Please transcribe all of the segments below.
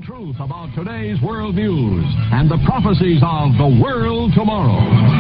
truth about today's world news and the prophecies of the world tomorrow.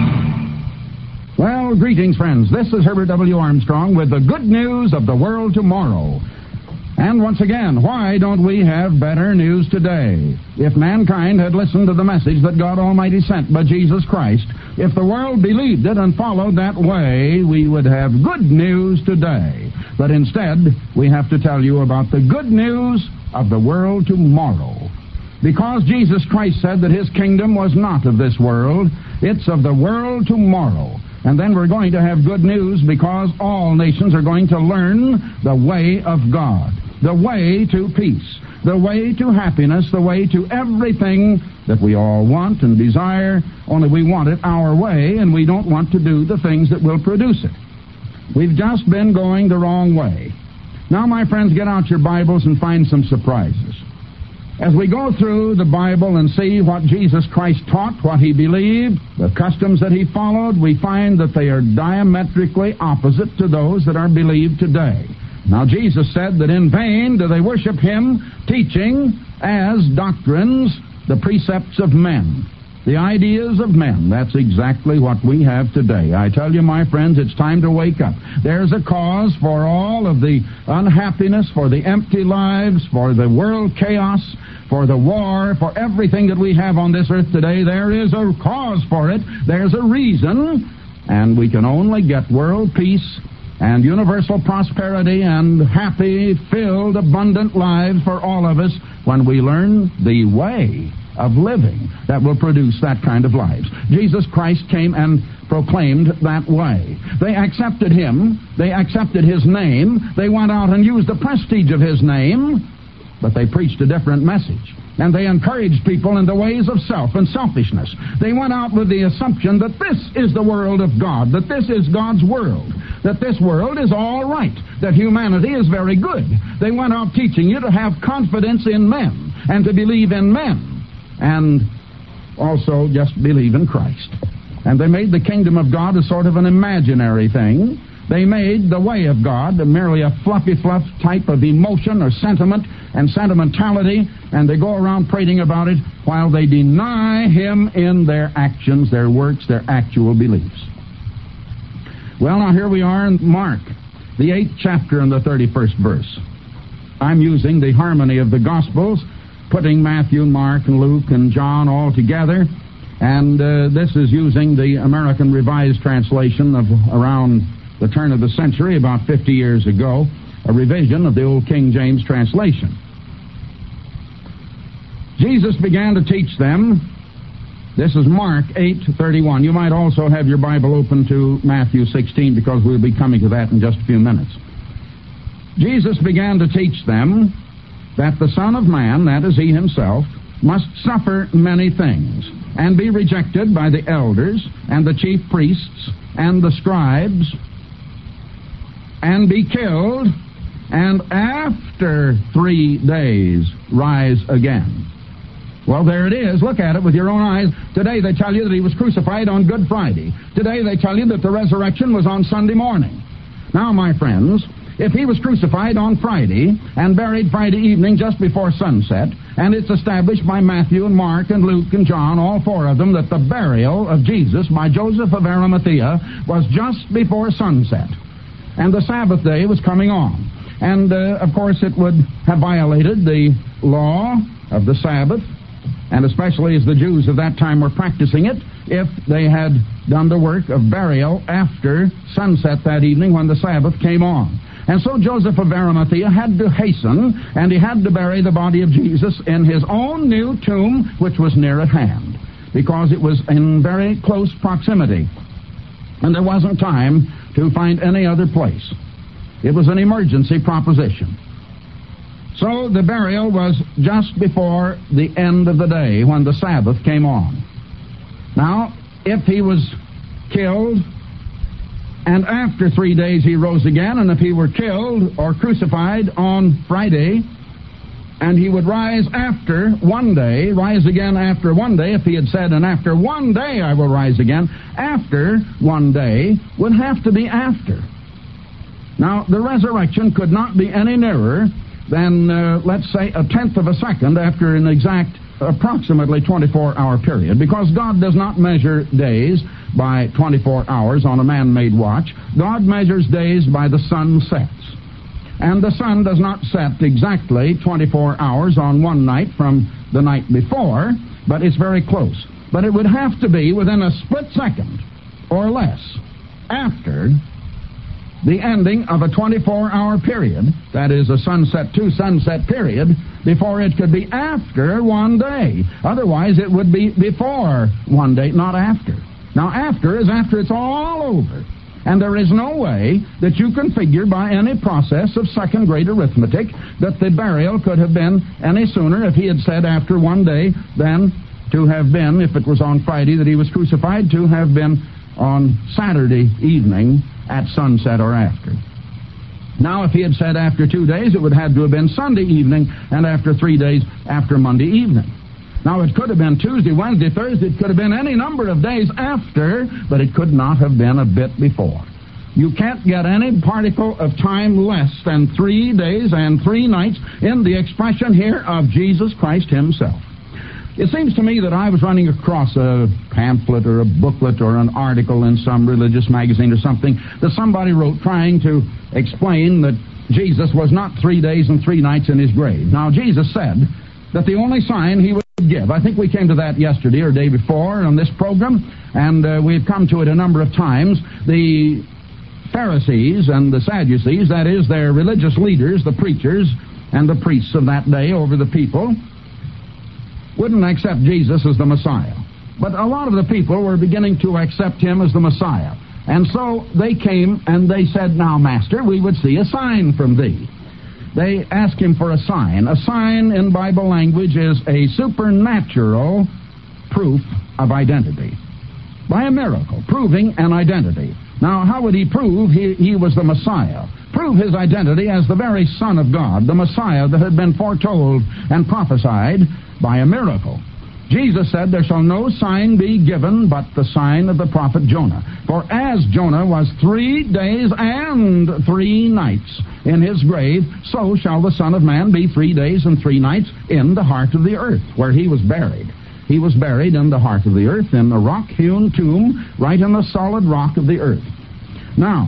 Well, greetings, friends. This is Herbert W. Armstrong with the good news of the world tomorrow. And once again, why don't we have better news today? If mankind had listened to the message that God Almighty sent by Jesus Christ, if the world believed it and followed that way, we would have good news today. But instead, we have to tell you about the good news of the world tomorrow. Because Jesus Christ said that His kingdom was not of this world, it's of the world tomorrow. And then we're going to have good news because all nations are going to learn the way of God, the way to peace, the way to happiness, the way to everything that we all want and desire, only we want it our way, and we don't want to do the things that will produce it. We've just been going the wrong way. Now, my friends, get out your Bibles and find some surprises. As we go through the Bible and see what Jesus Christ taught, what He believed, the customs that He followed, we find that they are diametrically opposite to those that are believed today. Now, Jesus said that in vain do they worship Him, teaching as doctrines the precepts of men, the ideas of men. That's exactly what we have today. I tell you, my friends, it's time to wake up. There's a cause for all of the unhappiness, for the empty lives, for the world chaos, for the war, for everything that we have on this earth today. There is a cause for it. There's a reason. And we can only get world peace and universal prosperity and happy, filled, abundant lives for all of us when we learn the way of living that will produce that kind of lives. Jesus Christ came and proclaimed that way. They accepted Him. They accepted His name. They went out and used the prestige of His name, but they preached a different message. And they encouraged people in the ways of self and selfishness. They went out with the assumption that this is the world of God, that this is God's world, that this world is all right, that humanity is very good. They went out teaching you to have confidence in men and to believe in men, and also just believe in Christ. And they made the kingdom of God a sort of an imaginary thing. They made the way of God merely a fluffy fluff type of emotion or sentiment and sentimentality, and they go around prating about it while they deny Him in their actions, their works, their actual beliefs. Well, now here we are in Mark, the 8th chapter and the 31st verse. I'm using the harmony of the Gospels, putting Matthew, Mark, and Luke, and John all together, and this is using the American Revised Translation of around the turn of the century, about 50 years ago, a revision of the old King James translation. Jesus began to teach them. This is Mark 8:31. You might also have your Bible open to Matthew 16, because we'll be coming to that in just a few minutes. Jesus began to teach them that the Son of Man, that is He Himself, must suffer many things, and be rejected by the elders, and the chief priests, and the scribes, and be killed, and after 3 days rise again. Well, there it is. Look at it with your own eyes. Today they tell you that He was crucified on Good Friday. Today they tell you that the resurrection was on Sunday morning. Now, my friends, if He was crucified on Friday and buried Friday evening just before sunset, and it's established by Matthew and Mark and Luke and John, all four of them, that the burial of Jesus by Joseph of Arimathea was just before sunset, and the Sabbath day was coming on. And, of course, it would have violated the law of the Sabbath, and especially as the Jews of that time were practicing it, if they had done the work of burial after sunset that evening when the Sabbath came on. And so Joseph of Arimathea had to hasten, and he had to bury the body of Jesus in his own new tomb, which was near at hand, because it was in very close proximity, and there wasn't time to find any other place. It was an emergency proposition. So the burial was just before the end of the day when the Sabbath came on. Now, if He was killed and after 3 days He rose again, and if He were killed or crucified on Friday, and He would rise after 1 day, rise again after 1 day, if He had said, and after 1 day I will rise again, after 1 day would have to be after. Now, the resurrection could not be any nearer than, let's say, a tenth of a second after an exact approximately 24-hour period, because God does not measure days by 24 hours on a man-made watch. God measures days by the sun sets. And the sun does not set exactly 24 hours on one night from the night before, but it's very close. But it would have to be within a split second or less after the ending of a 24-hour period, that is a sunset to sunset period, before it could be after one day. Otherwise, it would be before one day, not after. Now, after is after it's all over. And there is no way that you can figure by any process of second-grade arithmetic that the burial could have been any sooner if he had said after one day than to have been, if it was on Friday that he was crucified, to have been on Saturday evening at sunset or after. Now, if he had said after 2 days, it would have to have been Sunday evening, and after 3 days, after Monday evening. Now, it could have been Tuesday, Wednesday, Thursday. It could have been any number of days after, but it could not have been a bit before. You can't get any particle of time less than 3 days and 3 nights in the expression here of Jesus Christ himself. It seems to me that I was running across a pamphlet or a booklet or an article in some religious magazine or something that somebody wrote trying to explain that Jesus was not 3 days and 3 nights in his grave. Now, Jesus said that the only sign he would give, I think we came to that yesterday or day before on this program, and we've come to it a number of times. The Pharisees and the Sadducees, that is, their religious leaders, the preachers and the priests of that day over the people, wouldn't accept Jesus as the Messiah. But a lot of the people were beginning to accept him as the Messiah. And so they came and they said, "Now, Master, we would see a sign from thee." They asked him for a sign. A sign in Bible language is a supernatural proof of identity. By a miracle, proving an identity. Now, how would he prove he was the Messiah? Prove his identity as the very Son of God, the Messiah that had been foretold and prophesied by a miracle. Jesus said, "There shall no sign be given but the sign of the prophet Jonah. For as Jonah was 3 days and 3 nights in his grave, so shall the Son of Man be 3 days and 3 nights in the heart of the earth," where he was buried. He was buried in the heart of the earth, in the rock-hewn tomb, right in the solid rock of the earth. Now,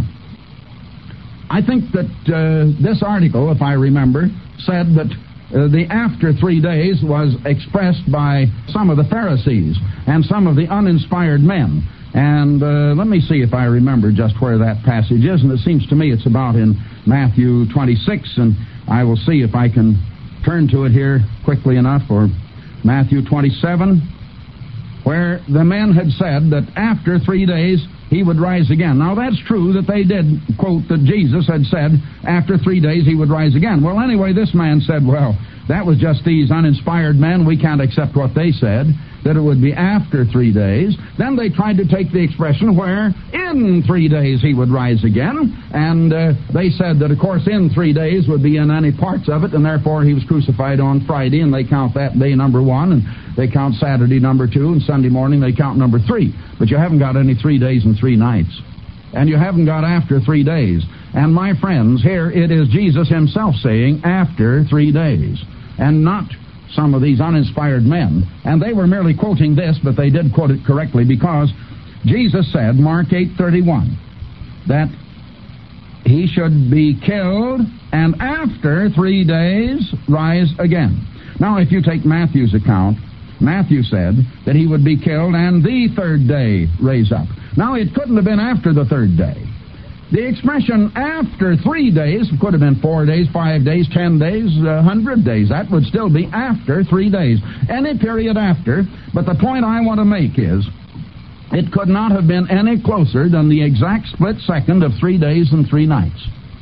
I think that this article, if I remember, said that the after 3 days was expressed by some of the Pharisees and some of the uninspired men. And let me see if I remember just where that passage is. And it seems to me it's about in Matthew 26, and I will see if I can turn to it here quickly enough, or Matthew 27, where the men had said that after 3 days he would rise again. Now, that's true that they did quote that Jesus had said after 3 days he would rise again. Well, anyway, this man said, well, that was just these uninspired men. We can't accept what they said, that it would be after 3 days. Then they tried to take the expression where in 3 days he would rise again. And they said that, of course, in 3 days would be in any parts of it, and therefore he was crucified on Friday, and they count that day number 1, and they count Saturday number 2, and Sunday morning they count number 3. But you haven't got any 3 days and 3 nights. And you haven't got after 3 days. And my friends, here it is Jesus himself saying after 3 days, and not some of these uninspired men. And they were merely quoting this, but they did quote it correctly, because Jesus said, Mark 8:31, that he should be killed and after 3 days rise again. Now, if you take Matthew's account, Matthew said that he would be killed and the 3rd day raise up. Now, it couldn't have been after the 3rd day. The expression after 3 days could have been 4 days, 5 days, 10 days, 100 days. That would still be after 3 days. Any period after. But the point I want to make is, it could not have been any closer than the exact split second of 3 days and 3 nights.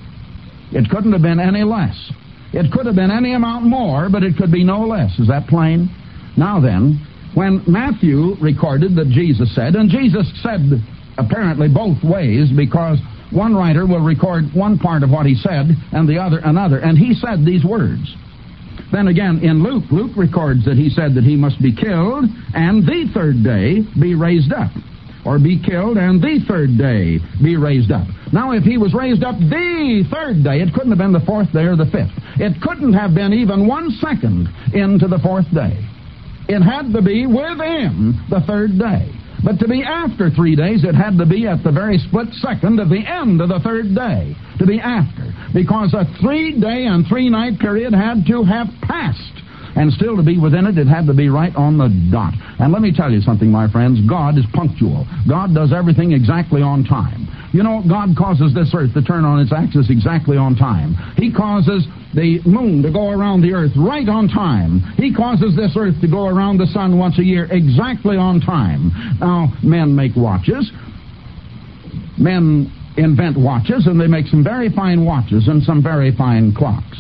It couldn't have been any less. It could have been any amount more, but it could be no less. Is that plain? Now then, when Matthew recorded that Jesus said, and Jesus said apparently both ways, because one writer will record one part of what he said and the other another, and he said these words. Then again, in Luke records that he said that he must be killed and the 3rd day be raised up. or be killed, and the third day be raised up. Now, if he was raised up the third day, it couldn't have been the fourth day or the fifth. It couldn't have been even 1 second into the fourth day. It had to be within the third day. But to be after 3 days, it had to be at the very split second of the end of the third day, to be after. Because a 3-day and 3-night period had to have passed. And still to be within it, it had to be right on the dot. And let me tell you something, my friends. God is punctual. God does everything exactly on time. You know, God causes this earth to turn on its axis exactly on time. He causes the moon to go around the earth right on time. He causes this earth to go around the sun once a year exactly on time. Now, men make watches. Men invent watches, and they make some very fine watches and some very fine clocks.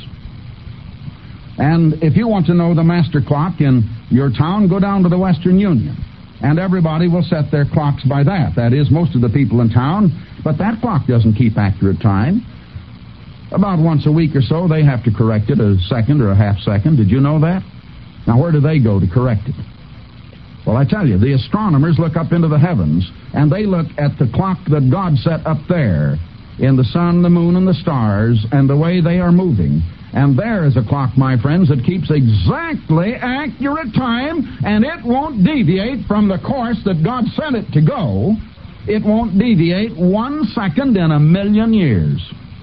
And if you want to know the master clock in your town, go down to the Western Union. And everybody will set their clocks by that. That is, most of the people in town. But that clock doesn't keep accurate time. About once a week or so, they have to correct it a second or a half second. Did you know that? Now, where do they go to correct it? Well, I tell you, the astronomers look up into the heavens, and they look at the clock that God set up there in the sun, the moon, and the stars, and the way they are moving. And there is a clock, my friends, that keeps exactly accurate time, and it won't deviate from the course that God sent it to go. It won't deviate 1 second in 1,000,000 years.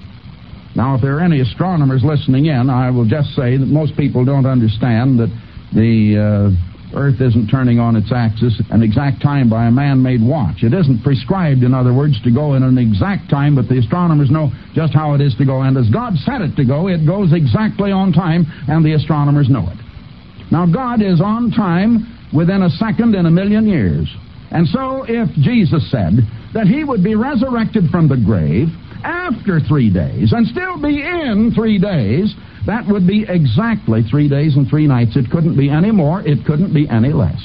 Now, if there are any astronomers listening in, I will just say that most people don't understand that the Earth isn't turning on its axis an exact time by a man-made watch. It isn't prescribed, in other words, to go in an exact time, but the astronomers know just how it is to go. And as God set it to go, it goes exactly on time, and the astronomers know it. Now, God is on time within a second in 1,000,000 years. And so if Jesus said that he would be resurrected from the grave after 3 days and still be in 3 days, that would be exactly 3 days and 3 nights. It couldn't be any more. It couldn't be any less.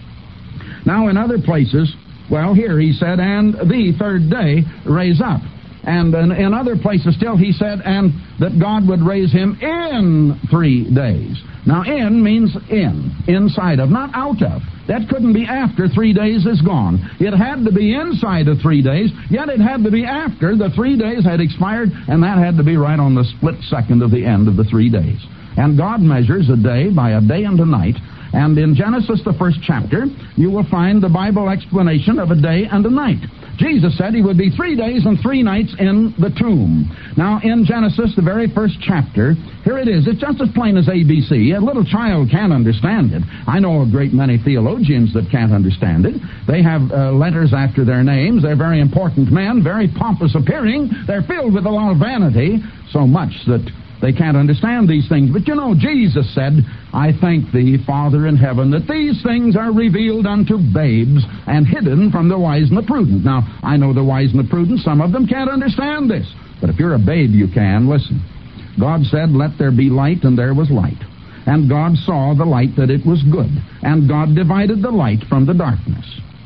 Now, in other places, well, here he said, and the third day raise up. And in other places still he said, and that God would raise him in 3 days. Now, in means in, inside of, not out of. That couldn't be after 3 days is gone. It had to be inside of 3 days, yet it had to be after the 3 days had expired, and that had to be right on the split second of the end of the 3 days. And God measures a day by a day and a night, and in Genesis, the 1st chapter, you will find the Bible explanation of a day and a night. Jesus said he would be 3 days and 3 nights in the tomb. Now, in Genesis, the very 1st chapter, here it is. It's just as plain as ABC. A little child can't understand it. I know a great many theologians that can't understand it. They have letters after their names. They're very important men, very pompous appearing. They're filled with a lot of vanity, so much that they can't understand these things. But you know, Jesus said, I thank thee, Father in heaven, that these things are revealed unto babes and hidden from the wise and the prudent. Now, I know the wise and the prudent, some of them can't understand this. But if you're a babe, you can. Listen. God said, let there be light, and there was light. And God saw the light that it was good. And God divided the light from the darkness.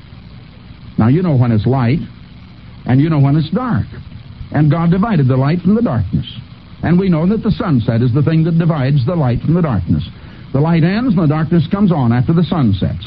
Now, you know when it's light, and you know when it's dark. And God divided the light from the darkness. And we know that the sunset is the thing that divides the light from the darkness. The light ends and the darkness comes on after the sun sets.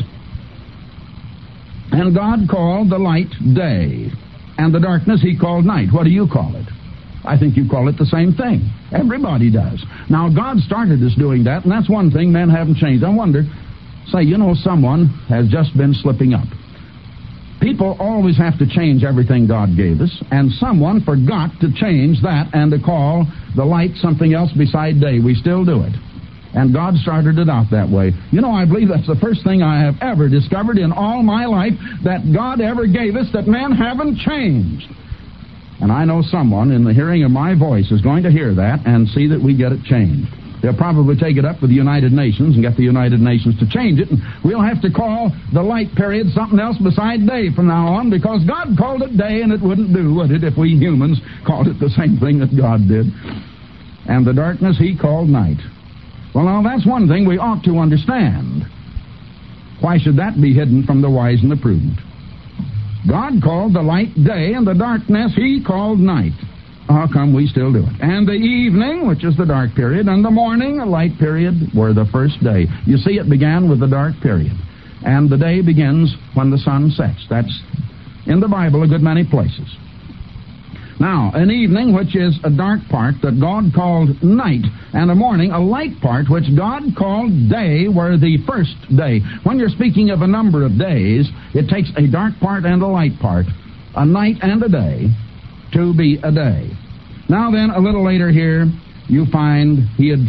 And God called the light day, and the darkness he called night. What do you call it? I think you call it the same thing. Everybody does. Now, God started us doing that, and that's one thing men haven't changed. I wonder, say, you know, someone has just been slipping up. People always have to change everything God gave us, and someone forgot to change that and to call the light something else beside day. We still do it. And God started it out that way. You know, I believe that's the first thing I have ever discovered in all my life that God ever gave us that men haven't changed. And I know someone in the hearing of my voice is going to hear that and see that we get it changed. They'll probably take it up with the United Nations and get the United Nations to change it, and we'll have to call the light period something else beside day from now on, because God called it day and it wouldn't do, would it, if we humans called it the same thing that God did. And the darkness he called night. Well, now, that's one thing we ought to understand. Why should that be hidden from the wise and the prudent? God called the light day, and the darkness he called night. How come we still do it? And the evening, which is the dark period, and the morning, a light period, were the first day. You see, it began with the dark period. And the day begins when the sun sets. That's in the Bible a good many places. Now, an evening, which is a dark part that God called night, and a morning, a light part, which God called day, were the first day. When you're speaking of a number of days, it takes a dark part and a light part, a night and a day, to be a day. Now then, a little later here, you find he had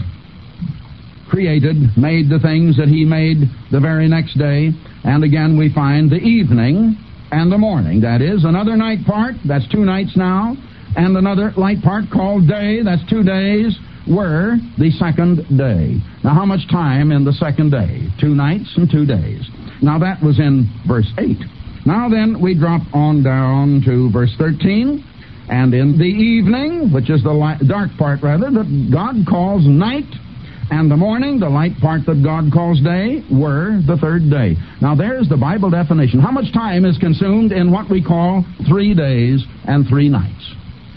made the things that he made the very next day, and again we find the evening and the morning. That is, another night part, that's 2 nights now, and another light part called day, that's 2 days, were the second day. Now, how much time in the second day? 2 nights and 2 days. Now, that was in verse 8. Now, then, we drop on down to verse 13, and in the evening, which is the dark part, rather, that God calls night, and the morning, the light part that God calls day, were the third day. Now, there's the Bible definition. How much time is consumed in what we call 3 days and 3 nights?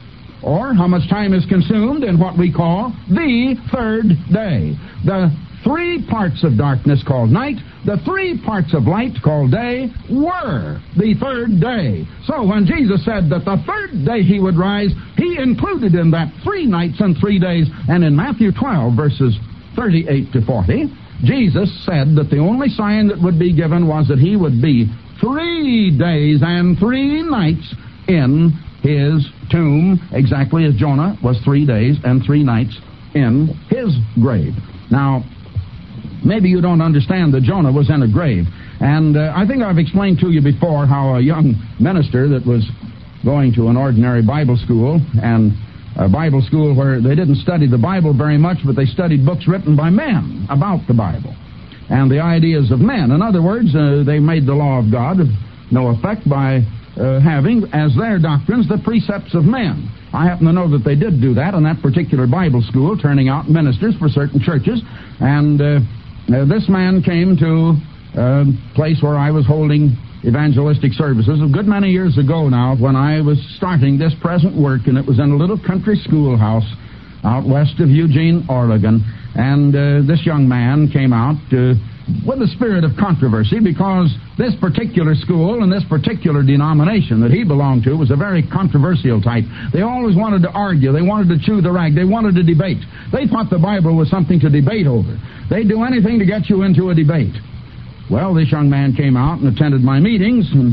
Or how much time is consumed in what we call the third day? The 3 parts of darkness called night, the 3 parts of light called day, were the third day. So when Jesus said that the third day he would rise, he included in that 3 nights and 3 days. And in Matthew 12, verses 38 to 40, Jesus said that the only sign that would be given was that he would be 3 days and 3 nights in his tomb, exactly as Jonah was 3 days and 3 nights in his grave. Now, maybe you don't understand that Jonah was in a grave. And I think I've explained to you before how a young minister that was going to an ordinary Bible school, and a Bible school where they didn't study the Bible very much, but they studied books written by men about the Bible and the ideas of men. In other words, they made the law of God of no effect by having as their doctrines the precepts of men. I happen to know that they did do that in that particular Bible school, turning out ministers for certain churches. And this man came to a place where I was holding evangelistic services a good many years ago now, when I was starting this present work, and it was in a little country schoolhouse out west of Eugene, Oregon. And this young man came out with a spirit of controversy, because this particular school and this particular denomination that he belonged to was a very controversial type. They always wanted to argue. They wanted to chew the rag. They wanted to debate. They thought the Bible was something to debate over. They'd do anything to get you into a debate. Well, this young man came out and attended my meetings, and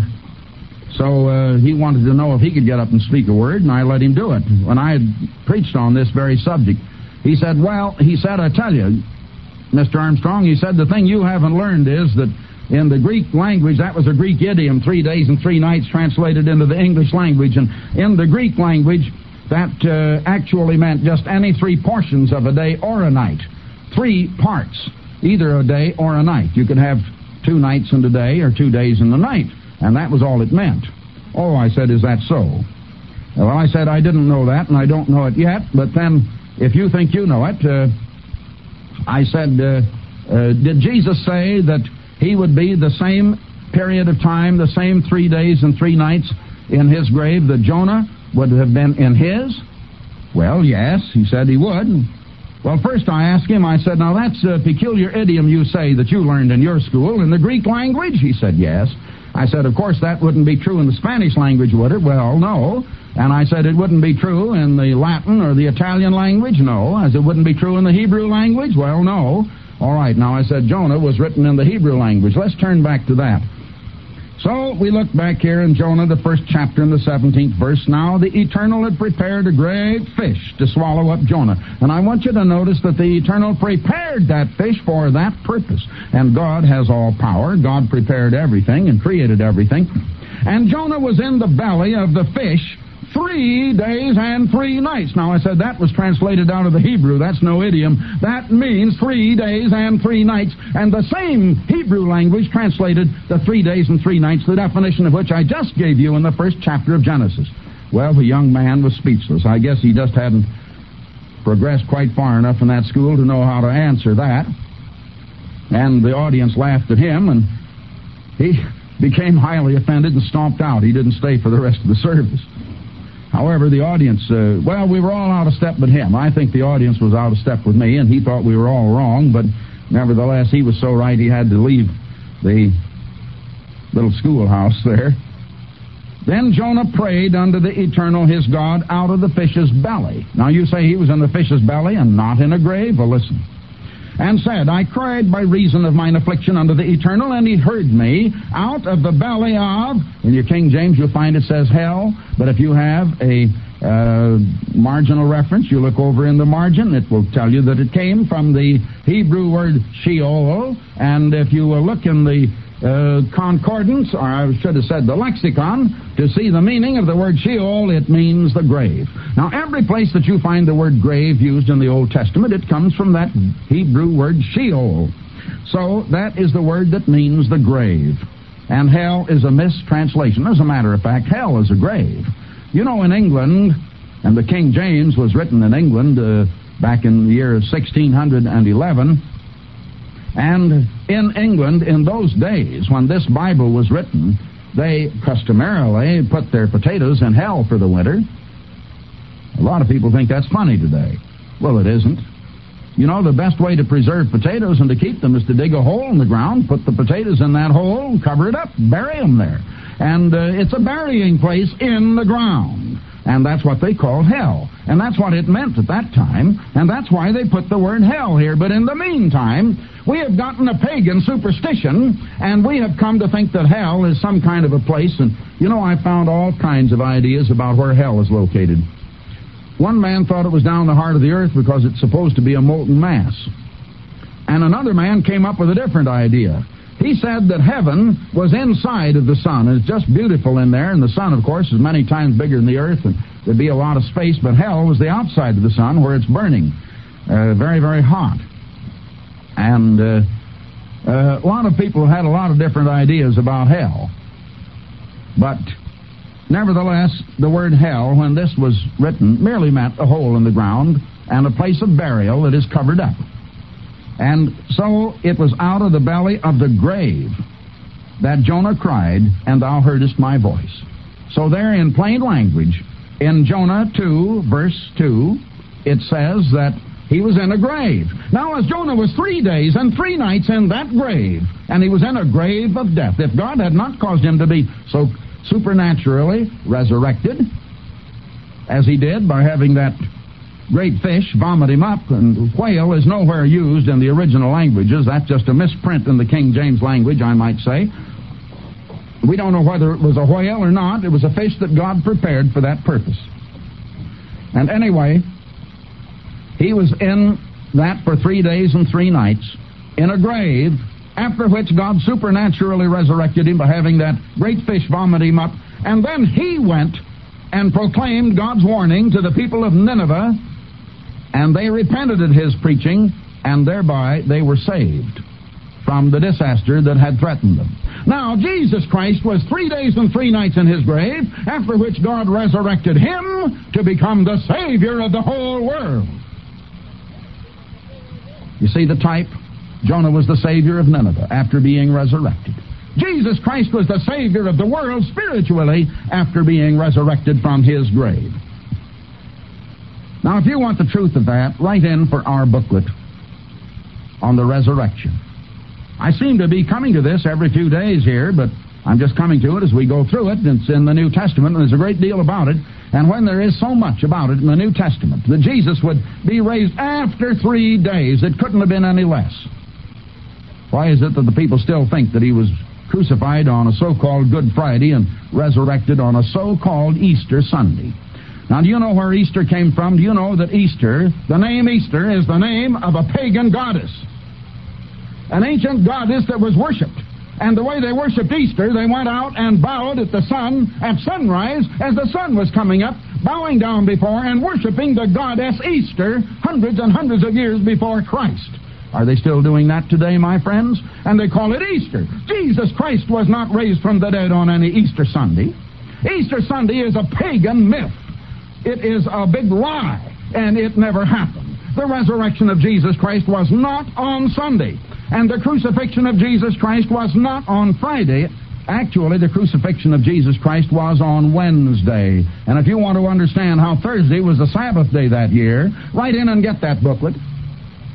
so he wanted to know if he could get up and speak a word, and I let him do it. When I had preached on this very subject, he said, I tell you, Mr. Armstrong, he said, the thing you haven't learned is that in the Greek language, that was a Greek idiom, 3 days and 3 nights translated into the English language. And in the Greek language, that actually meant just any 3 portions of a day or a night. 3 parts, either a day or a night. You could have 2 nights and a day, or 2 days and a night. And that was all it meant. Oh, I said, is that so? Well, I said, I didn't know that, and I don't know it yet. But then, if you think you know it, I said, did Jesus say that he would be the same period of time, the same 3 days and 3 nights in his grave that Jonah would have been in his? Well, yes, he said he would. Well, first I asked him, I said, now that's a peculiar idiom you say that you learned in your school in the Greek language? He said, yes. I said, of course, that wouldn't be true in the Spanish language, would it? Well, no. And I said, it wouldn't be true in the Latin or the Italian language? No. As it wouldn't be true in the Hebrew language? Well, no. All right, now I said Jonah was written in the Hebrew language. Let's turn back to that. So we look back here in Jonah, the 1st chapter and the 17th verse. Now the Eternal had prepared a great fish to swallow up Jonah. And I want you to notice that the Eternal prepared that fish for that purpose. And God has all power. God prepared everything and created everything. And Jonah was in the belly of the fish 3 days and 3 nights. Now, I said that was translated out of the Hebrew. That's no idiom. That means 3 days and 3 nights. And the same Hebrew language translated the 3 days and 3 nights, the definition of which I just gave you in the 1st chapter of Genesis. Well, the young man was speechless. I guess he just hadn't progressed quite far enough in that school to know how to answer that. And the audience laughed at him, and he became highly offended and stomped out. He didn't stay for the rest of the service. However, the audience, we were all out of step but him. I think the audience was out of step with me, and he thought we were all wrong, but nevertheless, he was so right he had to leave the little schoolhouse there. Then Jonah prayed unto the Eternal his God out of the fish's belly. Now you say he was in the fish's belly and not in a grave? Well, listen. And said, I cried by reason of mine affliction unto the Eternal, and he heard me out of the belly of, in your King James you'll find it says hell, but if you have a marginal reference, you look over in the margin, it will tell you that it came from the Hebrew word Sheol, and if you will look in the concordance, or I should have said the lexicon, to see the meaning of the word Sheol, it means the grave. Now, every place that you find the word grave used in the Old Testament, it comes from that Hebrew word Sheol. So, that is the word that means the grave. And hell is a mistranslation. As a matter of fact, hell is a grave. You know, in England, and the King James was written in England back in the year of 1611, and in England, in those days, when this Bible was written, they customarily put their potatoes in hell for the winter. A lot of people think that's funny today. Well, it isn't. You know, the best way to preserve potatoes and to keep them is to dig a hole in the ground, put the potatoes in that hole, cover it up, bury them there. And it's a burying place in the ground. And that's what they called hell. And that's what it meant at that time. And that's why they put the word hell here. But in the meantime, we have gotten a pagan superstition, and we have come to think that hell is some kind of a place. And, you know, I found all kinds of ideas about where hell is located. One man thought it was down in the heart of the earth because it's supposed to be a molten mass. And another man came up with a different idea. He said that heaven was inside of the sun. It's just beautiful in there, and the sun, of course, is many times bigger than the earth, and there'd be a lot of space, but hell was the outside of the sun where it's burning, very, very hot. And a lot of people had a lot of different ideas about hell. But nevertheless, the word hell, when this was written, merely meant a hole in the ground and a place of burial that is covered up. And so it was out of the belly of the grave that Jonah cried, and thou heardest my voice. So there in plain language, in Jonah 2, verse 2, it says that he was in a grave. Now, as Jonah was 3 days and 3 nights in that grave, and he was in a grave of death, if God had not caused him to be so supernaturally resurrected, as he did by having that great fish vomit him up, and whale is nowhere used in the original languages. That's just a misprint in the King James language, I might say. We don't know whether it was a whale or not. It was a fish that God prepared for that purpose. And anyway, he was in that for 3 days and 3 nights in a grave, after which God supernaturally resurrected him by having that great fish vomit him up. And then he went and proclaimed God's warning to the people of Nineveh, and they repented at his preaching, and thereby they were saved from the disaster that had threatened them. Now, Jesus Christ was 3 days and 3 nights in his grave, after which God resurrected him to become the Savior of the whole world. You see the type? Jonah was the Savior of Nineveh after being resurrected. Jesus Christ was the Savior of the world spiritually after being resurrected from his grave. Now, if you want the truth of that, write in for our booklet on the resurrection. I seem to be coming to this every few days here, but I'm just coming to it as we go through it. It's in the New Testament, and there's a great deal about it. And when there is so much about it in the New Testament, that Jesus would be raised after 3 days, it couldn't have been any less. Why is it that the people still think that he was crucified on a so-called Good Friday and resurrected on a so-called Easter Sunday? Now, do you know where Easter came from? Do you know that Easter, the name Easter, is the name of a pagan goddess? An ancient goddess that was worshipped. And the way they worshipped Easter, they went out and bowed at the sun at sunrise as the sun was coming up, bowing down before and worshiping the goddess Easter hundreds and hundreds of years before Christ. Are they still doing that today, my friends? And they call it Easter. Jesus Christ was not raised from the dead on any Easter Sunday. Easter Sunday is a pagan myth. It is a big lie, and it never happened. The resurrection of Jesus Christ was not on Sunday, and the crucifixion of Jesus Christ was not on Friday. Actually, the crucifixion of Jesus Christ was on Wednesday. And if you want to understand how Thursday was the Sabbath day that year, write in and get that booklet.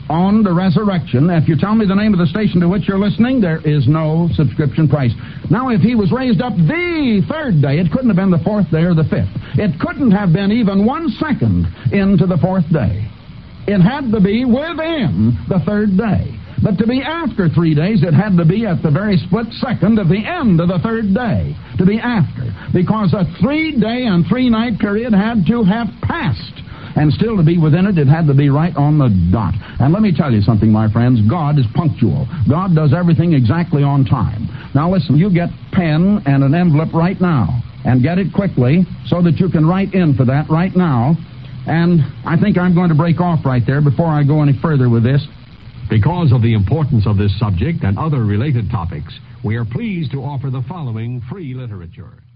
on the resurrection. If you tell me the name of the station to which you're listening, there is no subscription price. Now, if he was raised up the third day, it couldn't have been the fourth day or the fifth. It couldn't have been even 1 second into the fourth day. It had to be within the third day. But to be after 3 days, it had to be at the very split second of the end of the third day. To be after. Because a 3-day and 3-night period had to have passed. And still to be within it, it had to be right on the dot. And let me tell you something, my friends. God is punctual. God does everything exactly on time. Now listen, you get pen and an envelope right now. And get it quickly so that you can write in for that right now. And I think I'm going to break off right there before I go any further with this. Because of the importance of this subject and other related topics, we are pleased to offer the following free literature.